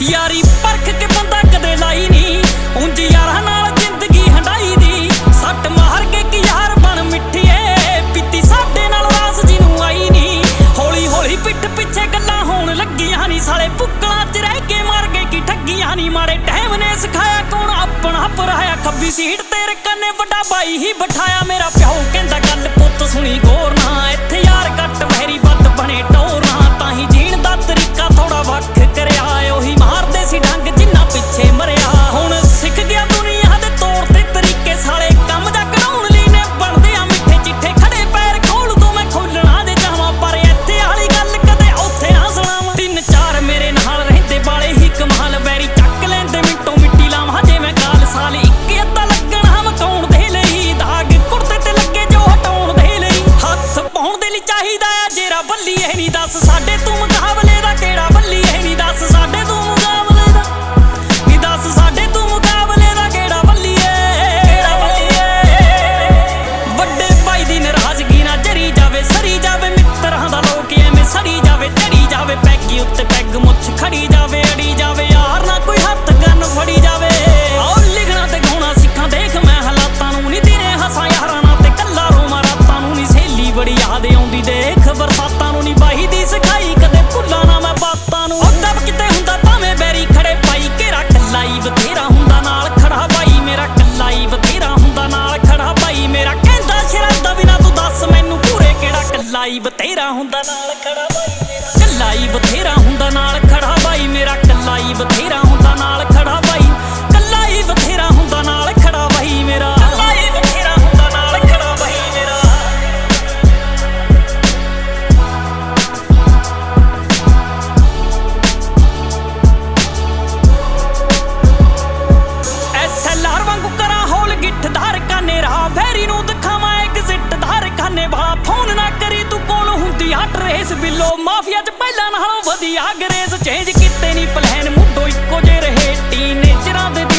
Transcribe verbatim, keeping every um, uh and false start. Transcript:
यारी परख के बंदा कदे लाई नी उंज यारां नाल जिंदगी हंडाई दी सट मार के कि यार बन मिठिए पीती साडे नाल रास जिनू आई नी हौली हौली पिठ पिछे गल्लां होण लगियां नी साले पुक्कलां च रह के मर गए कि ठगियां नी मारे टाइम ने सिखाया कौन अपना पराया खब्बी सीट तेरे कन्ने वड्डा बाई ही बिठाया मेरा प्यो कहंदा गल पुੱਤ सुनी गौर ना इत्थे यार कट वैरी बद बने टोर ना ताही जीण दा तरीका थोड़ा वख करिया ओही मारदे सी ढंग जिन्ना पिछे मरिया हुण सिख गया दुनिया दे तौर ते तरीके साले कम जा कराउण लई ने बनदे आ मिठे चिट्ठे खड़े पैर खोल दूं मैं खोलना दे जावां पर इत्थे वाली गल कदे उत्थे ना सुणावां तीन चार मेरे नाल रहिंदे वाले ही कमाल वैरी चक लैंदे मिंटों मिट्टी लावां जे मैं गाल साल इक अद्धा लगना मकाउण दे लई दाग कुर्ते ते लगे जो हटाउण दे लई हत्थ पाउण दे लई चाहीदा आ जेरा बल्ली ए नहीं दस साडे तू मुकाबले दा केड़ा बल्ली ए नहीं दस साडे तू मुकाबले दा नी दस साडे तू मुकाबले दा केड़ा बल्ली ए वड्डे भाई दी नाराजगी ना जरी जावे सरी जावे मित्तरां दा लोक एवें सड़ी जावे चढ़ी जावे पैगी उत्ते पैग मुੱਛ खड़ी जावे अड़ी जावे यार ना कोई हत्थ गन फड़ी जावे आओ लिखना ते गाउणा सिक्खां देख मैं हालातां नूं नी दिने हसां यारां नाल ते कल्ला रोवां रातां नूं नी सहेली बड़ी याद आउंदी देख बरसातां नूं नी बाही दी सिखाई कदे भुल्ला ना मैं बातां नूं दब किते हुंदा भावें बैरी खड़े पाई घेरा कल्ला ही बथेरा हुंदा नाल खड़ा बाई मेरा कल्ला ही बथेरा हुंदा नाल खड़ा बाई मेरा कहंदा शरादा बिना तू दस मैनू पूरे केड़ा कल्ला ही बथेरा हुंदा नाल खड़ा बाई मेरा कल्ला ही बथेरा हुंदा नाल खड़ा बाई मेरा कल्ला ही बथेरा हुंदा नाल खड़ा बाई कल्ला ही बथेरा हुंदा नाल खड़ा बाई मेरा कल्ला ही बथेरा हुंदा नाल खड़ा बाई मेरा एस एल आर वांगू करा होल गिट्ठ धार काने राह वैरी नूं दिखावां एग्जिट धार काने वाला फोन ना करी तू कोल हुंदी हट रेस बिलो माफिया च पहला नालों वधिया गरेस चेंज किते नी प्लान मुंडो इक्को जे रहे टीनेजरां दे